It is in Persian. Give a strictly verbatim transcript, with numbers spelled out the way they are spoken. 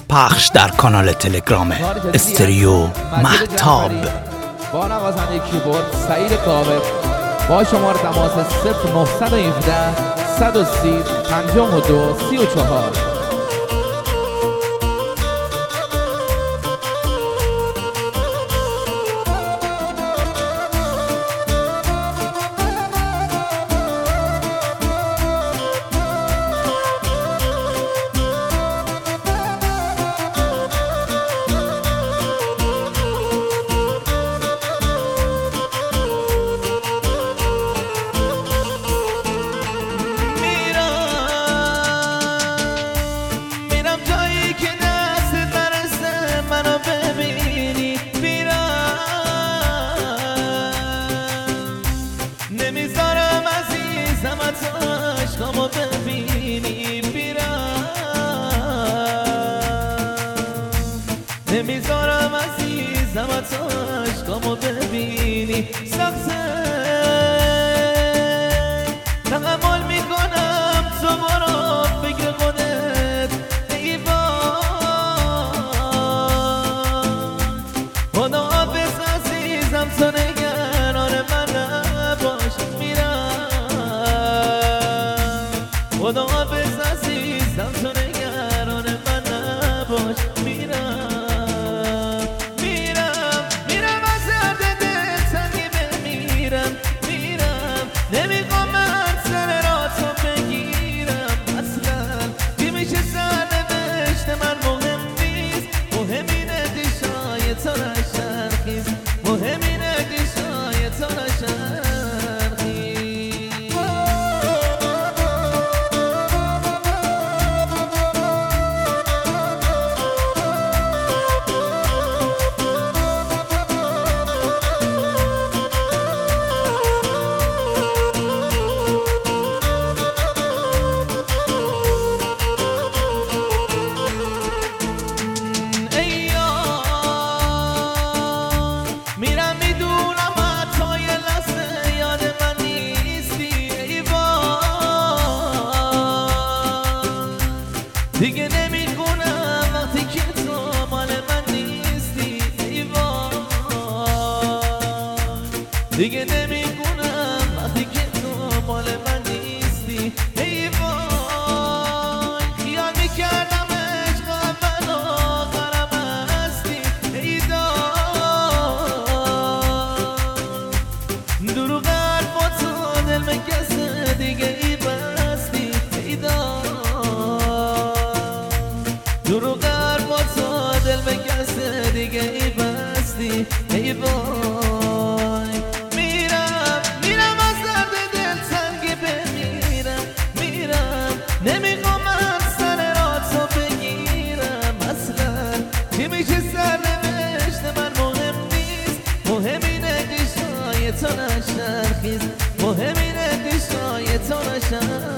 پخش در کانال تلگرام استریو مهتاب. با نوازنده کیبورد سعید کاوه با شماره تماس صفر نه یک هفت صد و سی پنجاه و دو سی و چهار. نمیذارم عزیزم عشقامو ببینی بیرم، نمیذارم عزیزم عشقامو ببینی. سخته تحمل میکنم تو برو فکر خودت ای وای. خدا حافظ عزیزم تو نگران من نباش میرم. خدا حافظ عزیزم تو نگران من نباش میرم. میرم میرم از درد دل تنگی بمیرم. میرم نمیخوام من سر را تو بگیرم. اصلا چی میشه سرنوشت من مهم نیست. مهم اینه دیشای تو نشرخیز. مهم اینه دیشای تو نشرخیز. میرم میدونم حتی یه لحظه یاد من نیستی ای وای. دیگه نمیخونم وقتی که تو مال من نیستی ای وای. دیگه نمیخونم وقتی که تو مال من نیستی ای وای. خیال میکردم عشق اول آخرم هستی ای دروغ حرفا تو دل به کس دیگه ای بستی ای دروغ حرفا تو دل به کس دیگه ای بستی ای وای. میرم میرم از درد دل تنگی بمیرم. میرم نمیخوام من سر را تو بگیرم. اصلا چی میشه سرنوشت من مهم نیست. مهم اینه دیشای تو نشرخیز. مهم اینه دیشای تو نشرخیز.